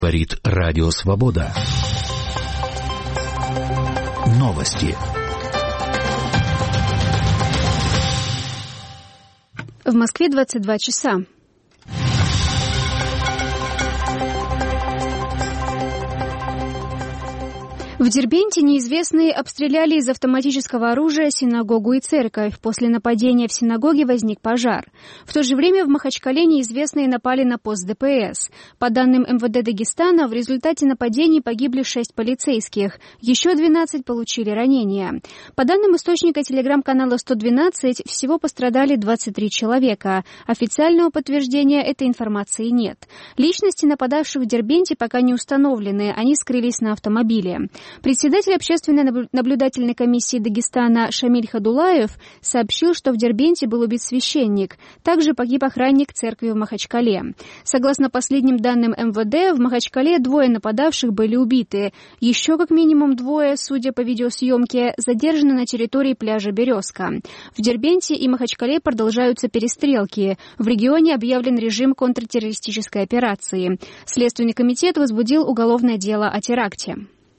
Говорит Радио Свобода. Новости. В Москве 22 часа. В Дербенте неизвестные обстреляли из автоматического оружия синагогу и церковь. После нападения в синагоге возник пожар. В то же время в Махачкале неизвестные напали на пост ДПС. По данным МВД Дагестана, в результате нападений погибли 6 полицейских. Еще 12 получили ранения. По данным источника телеграм-канала 112, всего пострадали 23 человека. Официального подтверждения этой информации нет. Личности нападавших в Дербенте пока не установлены. Они скрылись на автомобиле. Председатель общественной наблюдательной комиссии Дагестана Шамиль Хадулаев сообщил, что в Дербенте был убит священник. Также погиб охранник церкви в Махачкале. Согласно последним данным МВД, в Махачкале 2 нападавших были убиты. Еще как минимум 2, судя по видеосъемке, задержаны на территории пляжа «Березка». В Дербенте и Махачкале продолжаются перестрелки. В регионе объявлен режим контртеррористической операции. Следственный комитет возбудил уголовное дело о теракте.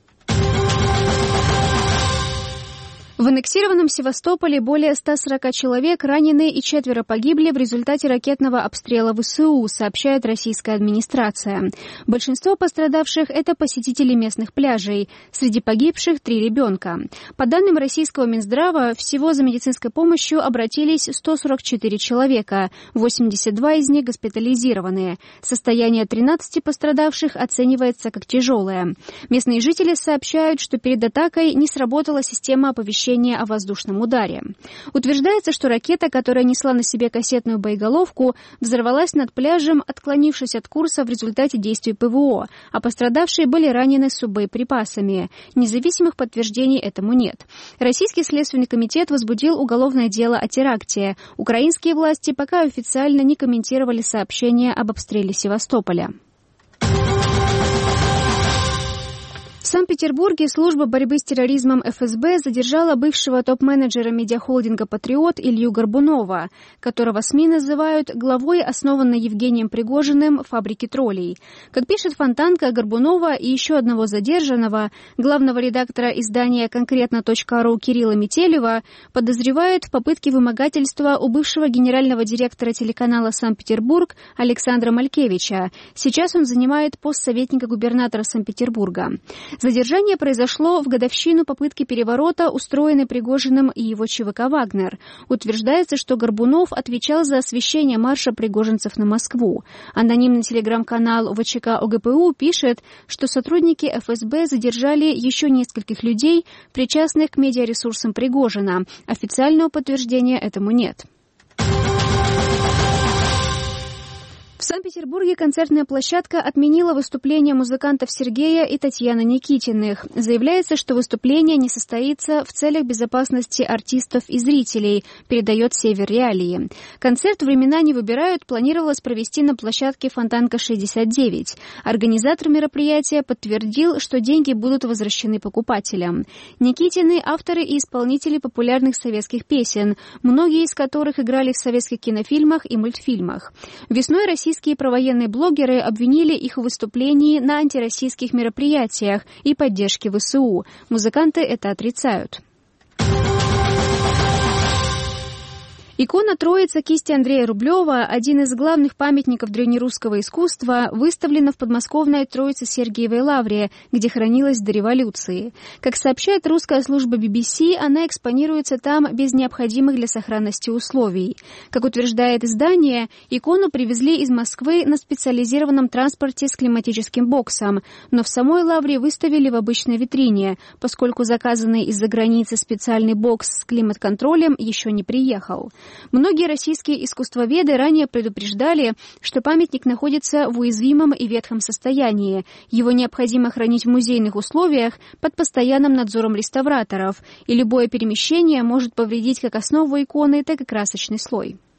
В аннексированном Севастополе более 140 человек ранены и 4 погибли в результате ракетного обстрела ВСУ, сообщает российская администрация. Большинство пострадавших – это посетители местных пляжей. Среди погибших 3 ребенка. По данным российского Минздрава, всего за медицинской помощью обратились 144 человека, 82 из них госпитализированы. Состояние 13 пострадавших оценивается как тяжелое. Местные жители сообщают, что перед атакой не сработала система оповещения о воздушном ударе. Утверждается, что ракета, которая несла на себе кассетную боеголовку, взорвалась над пляжем, отклонившись от курса в результате действий ПВО, а пострадавшие были ранены суббоеприпасами. Независимых подтверждений этому нет. Российский следственный комитет возбудил уголовное дело о теракте. Украинские власти пока официально не комментировали сообщения об обстреле Севастополя. В Санкт-Петербурге служба борьбы с терроризмом ФСБ задержала бывшего топ-менеджера медиахолдинга «Патриот» Илью Горбунова, которого СМИ называют главой основанной Евгением Пригожиным фабрики троллей. Как пишет Фонтанка, Горбунова и еще одного задержанного, главного редактора издания «Конкретно.ру» Кирилла Метелева, подозревают в попытке вымогательства у бывшего генерального директора телеканала «Санкт-Петербург» Александра Малькевича. Сейчас он занимает пост советника губернатора Санкт-Петербурга. Задержание произошло в годовщину попытки переворота, устроенной Пригожиным и его ЧВК «Вагнер». Утверждается, что Горбунов отвечал за освещение марша пригожинцев на Москву. Анонимный телеграм-канал ВЧК ОГПУ пишет, что сотрудники ФСБ задержали еще нескольких людей, причастных к медиаресурсам Пригожина. Официального подтверждения этому нет. В Санкт-Петербурге концертная площадка отменила выступление музыкантов Сергея и Татьяны Никитиных. Заявляется, что выступление не состоится в целях безопасности артистов и зрителей, передает Север Реалии. Концерт «Времена не выбирают» планировалось провести на площадке Фонтанка-69. Организатор мероприятия подтвердил, что деньги будут возвращены покупателям. Никитины – авторы и исполнители популярных советских песен, многие из которых играли в советских кинофильмах и мультфильмах. Весной российские провоенные блогеры обвинили их в выступлении на антироссийских мероприятиях и поддержке ВСУ. Музыканты это отрицают. Икона Троица кисти Андрея Рублева, один из главных памятников древнерусского искусства, выставлена в подмосковной Троице-Сергиевой лавре, где хранилась до революции. Как сообщает русская служба BBC, она экспонируется там без необходимых для сохранности условий. Как утверждает издание, икону привезли из Москвы на специализированном транспорте с климатическим боксом, но в самой лавре выставили в обычной витрине, поскольку заказанный из-за границы специальный бокс с климат-контролем еще не приехал. Многие российские искусствоведы ранее предупреждали, что памятник находится в уязвимом и ветхом состоянии. Его необходимо хранить в музейных условиях под постоянным надзором реставраторов, и любое перемещение может повредить как основу иконы, так и красочный слой.